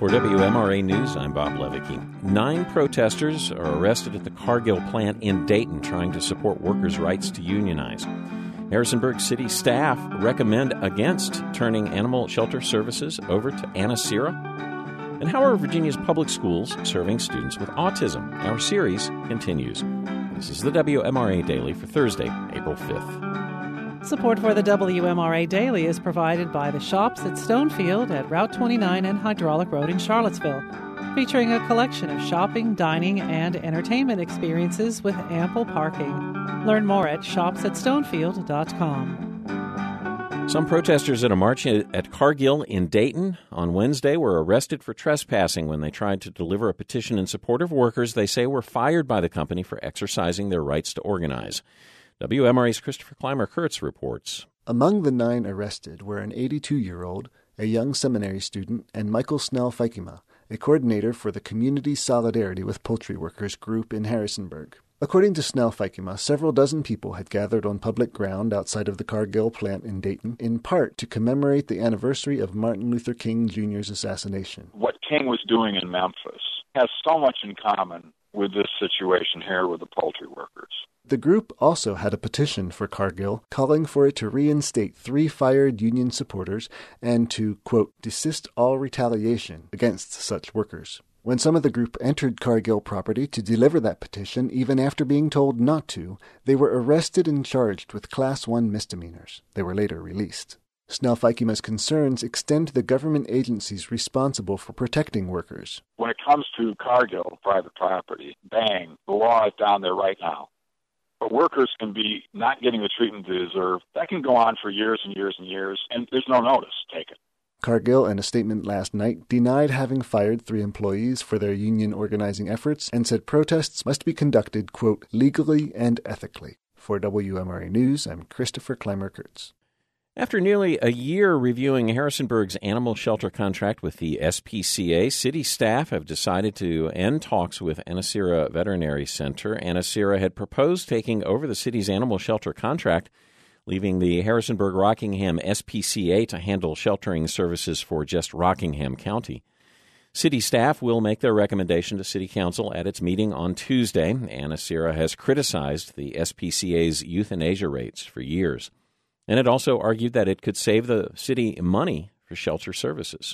For WMRA News, I'm Bob Levicki. 9 protesters are arrested at the Cargill plant in Dayton trying to support workers' rights to unionize. Harrisonburg City staff recommend against turning animal shelter services over to Anacera. And how are Virginia's public schools serving students with autism? Our series continues. This is the WMRA Daily for Thursday, April 5th. Support for the WMRA Daily is provided by the Shops at Stonefield at Route 29 and Hydraulic Road in Charlottesville, featuring a collection of shopping, dining, and entertainment experiences with ample parking. Learn more at shopsatstonefield.com. Some protesters at a march at Cargill in Dayton on Wednesday were arrested for trespassing when they tried to deliver a petition in support of workers they say were fired by the company for exercising their rights to organize. WMRA's Christopher Clymer-Kurtz reports. Among the 9 arrested were an 82-year-old, a young seminary student, and Michael Snell-Fikema, a coordinator for the Community Solidarity with Poultry Workers group in Harrisonburg. According to Snell-Fikema, several dozen people had gathered on public ground outside of the Cargill plant in Dayton, in part to commemorate the anniversary of Martin Luther King Jr.'s assassination. What King was doing in Memphis has so much in common with this situation here with the poultry workers. The group also had a petition for Cargill calling for it to reinstate 3 fired union supporters and to, quote, desist all retaliation against such workers. When some of the group entered Cargill property to deliver that petition, even after being told not to, they were arrested and charged with Class 1 misdemeanors. They were later released. Snell-Fikema's concerns extend to the government agencies responsible for protecting workers. When it comes to Cargill, private property, bang, the law is down there right now. But workers can be not getting the treatment they deserve. That can go on for years and years and years, and there's no notice taken. Cargill, in a statement last night, denied having fired 3 employees for their union organizing efforts and said protests must be conducted, quote, legally and ethically. For WMRA News, I'm Christopher Clymer-Kurtz. After nearly a year reviewing Harrisonburg's animal shelter contract with the SPCA, city staff have decided to end talks with Anacera Veterinary Center. Anacera had proposed taking over the city's animal shelter contract, leaving the Harrisonburg-Rockingham SPCA to handle sheltering services for just Rockingham County. City staff will make their recommendation to City Council at its meeting on Tuesday. Anacera has criticized the SPCA's euthanasia rates for years, and it also argued that it could save the city money for shelter services.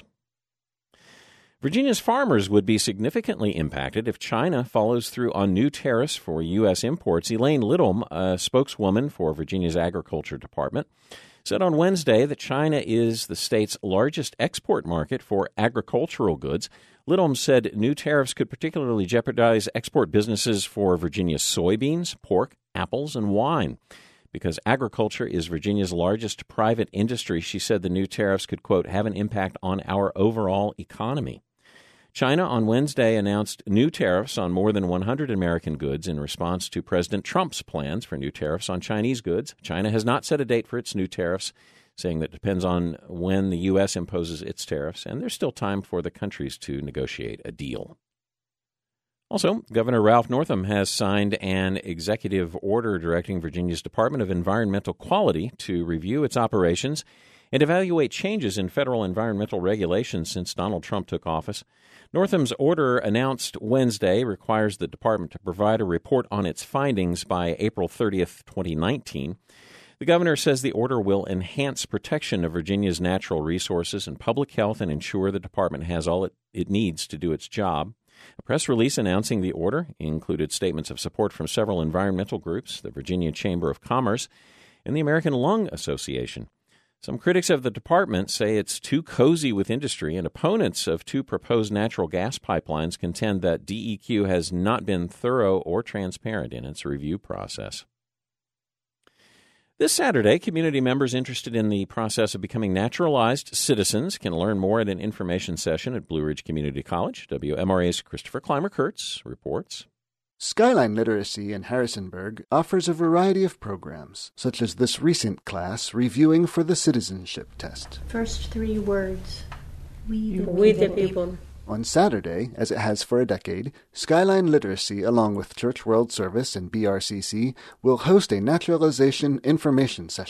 Virginia's farmers would be significantly impacted if China follows through on new tariffs for U.S. imports. Elaine Lidholm, a spokeswoman for Virginia's Agriculture Department, said on Wednesday that China is the state's largest export market for agricultural goods. Lidholm said new tariffs could particularly jeopardize export businesses for Virginia's soybeans, pork, apples, and wine. Because agriculture is Virginia's largest private industry, she said the new tariffs could, quote, have an impact on our overall economy. China on Wednesday announced new tariffs on more than 100 American goods in response to President Trump's plans for new tariffs on Chinese goods. China has not set a date for its new tariffs, saying that depends on when the U.S. imposes its tariffs, and there's still time for the countries to negotiate a deal. Also, Governor Ralph Northam has signed an executive order directing Virginia's Department of Environmental Quality to review its operations and evaluate changes in federal environmental regulations since Donald Trump took office. Northam's order, announced Wednesday, requires the department to provide a report on its findings by April 30th, 2019. The governor says the order will enhance protection of Virginia's natural resources and public health and ensure the department has all it needs to do its job. A press release announcing the order included statements of support from several environmental groups, the Virginia Chamber of Commerce, and the American Lung Association. Some critics of the department say it's too cozy with industry, and opponents of 2 proposed natural gas pipelines contend that DEQ has not been thorough or transparent in its review process. This Saturday, community members interested in the process of becoming naturalized citizens can learn more at an information session at Blue Ridge Community College. WMRA's Christopher Clymer-Kurtz reports. Skyline Literacy in Harrisonburg offers a variety of programs, such as this recent class reviewing for the citizenship test. First 3 words. We the people. On Saturday, as it has for a decade, Skyline Literacy, along with Church World Service and BRCC, will host a naturalization information session.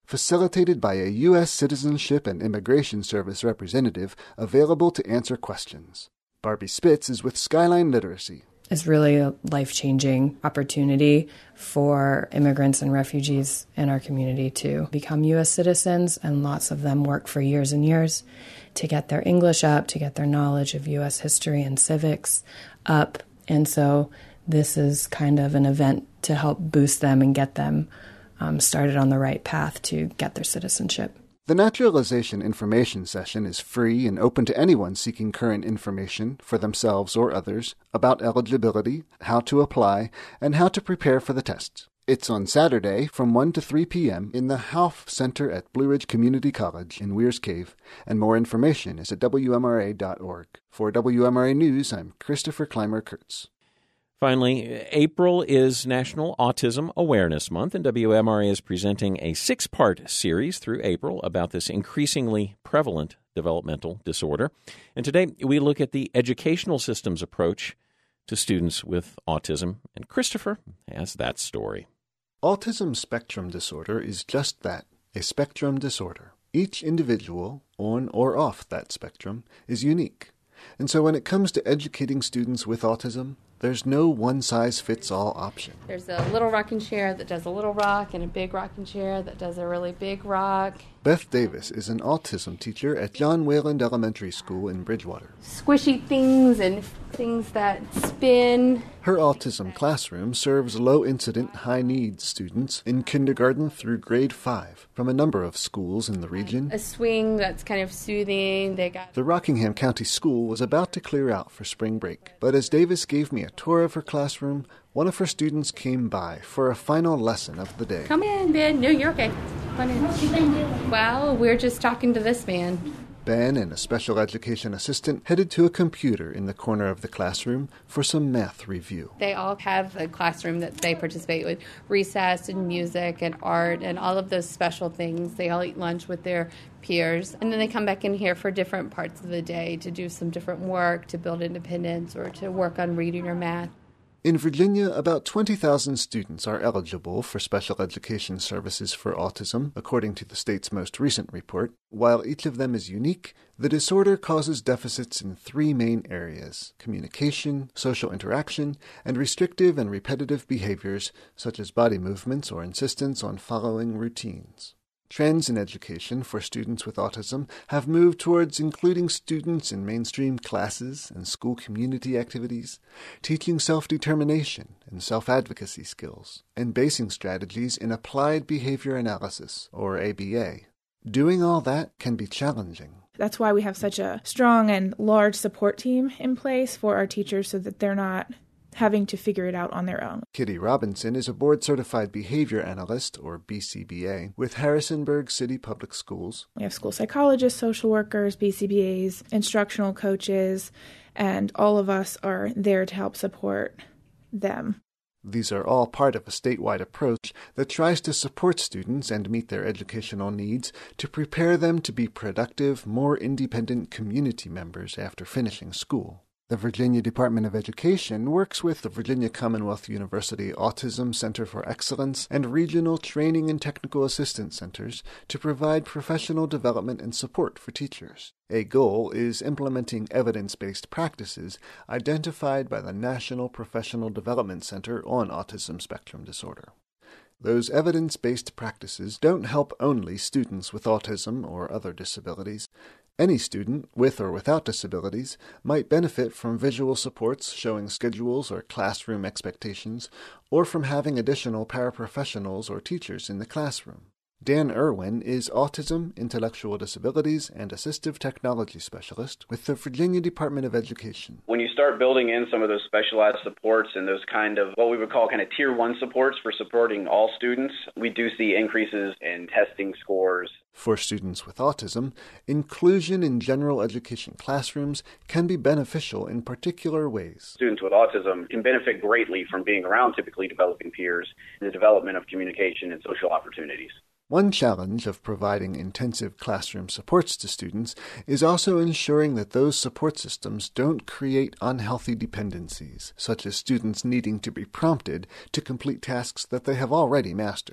facilitated by a U.S. Citizenship and Immigration Service representative available to answer questions. Barbie Spitz is with Skyline Literacy. It's really a life-changing opportunity for immigrants and refugees in our community to become U.S. citizens, and lots of them work for years and years to get their English up, to get their knowledge of U.S. history and civics up. And so this is kind of an event to help boost them and get them started on the right path to get their citizenship. The Naturalization Information Session is free and open to anyone seeking current information for themselves or others about eligibility, how to apply, and how to prepare for the tests. It's on Saturday from 1 to 3 p.m. in the Hauff Center at Blue Ridge Community College in Weir's Cave, and more information is at WMRA.org. For WMRA News, I'm Christopher Clymer-Kurtz. Finally, April is National Autism Awareness Month, and WMRA is presenting a 6-part series through April about this increasingly prevalent developmental disorder. And today we look at the educational system's approach to students with autism, and Christopher has that story. Autism spectrum disorder is just that, a spectrum disorder. Each individual, on or off that spectrum, is unique. And so when it comes to educating students with autism, there's no one-size-fits-all option. There's a little rocking chair that does a little rock and a big rocking chair that does a really big rock. Beth Davis is an autism teacher at John Wayland Elementary School in Bridgewater. Squishy things and things that spin. Her autism classroom serves low-incident, high-needs students in kindergarten through grade 5 from a number of schools in the region. A swing that's kind of soothing. The Rockingham County School was about to clear out for spring break, but as Davis gave me a tour of her classroom, one of her students came by for a final lesson of the day. Come in, Ben. No, you're okay. Come on in. Well, we're just talking to this man. Ben and a special education assistant headed to a computer in the corner of the classroom for some math review. They all have a classroom that they participate with, recess and music and art and all of those special things. They all eat lunch with their peers, and then they come back in here for different parts of the day to do some different work, to build independence or to work on reading or math. In Virginia, about 20,000 students are eligible for special education services for autism, according to the state's most recent report. While each of them is unique, the disorder causes deficits in 3 main areas: communication, social interaction, and restrictive and repetitive behaviors, such as body movements or insistence on following routines. Trends in education for students with autism have moved towards including students in mainstream classes and school community activities, teaching self-determination and self-advocacy skills, and basing strategies in applied behavior analysis, or ABA. Doing all that can be challenging. That's why we have such a strong and large support team in place for our teachers so that they're not having to figure it out on their own. Kitty Robinson is a board-certified behavior analyst, or BCBA, with Harrisonburg City Public Schools. We have school psychologists, social workers, BCBAs, instructional coaches, and all of us are there to help support them. These are all part of a statewide approach that tries to support students and meet their educational needs to prepare them to be productive, more independent community members after finishing school. The Virginia Department of Education works with the Virginia Commonwealth University Autism Center for Excellence and regional training and technical assistance centers to provide professional development and support for teachers. A goal is implementing evidence-based practices identified by the National Professional Development Center on Autism Spectrum Disorder. Those evidence-based practices don't help only students with autism or other disabilities. Any student, with or without disabilities, might benefit from visual supports showing schedules or classroom expectations, or from having additional paraprofessionals or teachers in the classroom. Dan Irwin is Autism, Intellectual Disabilities, and Assistive Technology Specialist with the Virginia Department of Education. When you start building in some of those specialized supports and those kind of what we would call kind of Tier 1 supports for supporting all students, we do see increases in testing scores. For students with autism, inclusion in general education classrooms can be beneficial in particular ways. Students with autism can benefit greatly from being around typically developing peers in the development of communication and social opportunities. One challenge of providing intensive classroom supports to students is also ensuring that those support systems don't create unhealthy dependencies, such as students needing to be prompted to complete tasks that they have already mastered.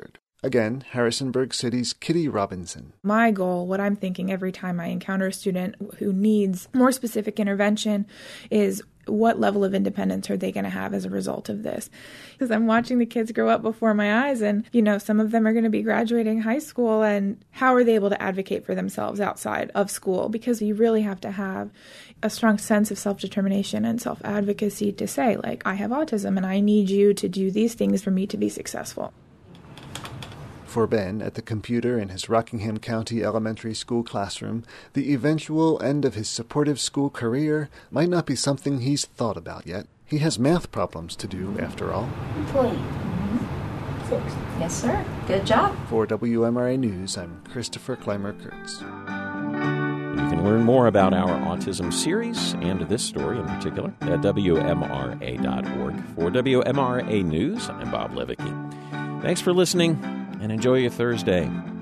Again, Harrisonburg City's Kitty Robinson. My goal, what I'm thinking every time I encounter a student who needs more specific intervention, is what level of independence are they going to have as a result of this? Because I'm watching the kids grow up before my eyes, and, some of them are going to be graduating high school, and how are they able to advocate for themselves outside of school? Because you really have to have a strong sense of self-determination and self-advocacy to say, I have autism, and I need you to do these things for me to be successful. For Ben, at the computer in his Rockingham County Elementary School classroom, the eventual end of his supportive school career might not be something he's thought about yet. He has math problems to do, after all. 20. 6. Yes, sir. Good job. For WMRA News, I'm Christopher Clymer-Kurtz. You can learn more about our autism series and this story in particular at WMRA.org. For WMRA News, I'm Bob Levicki. Thanks for listening, and enjoy your Thursday.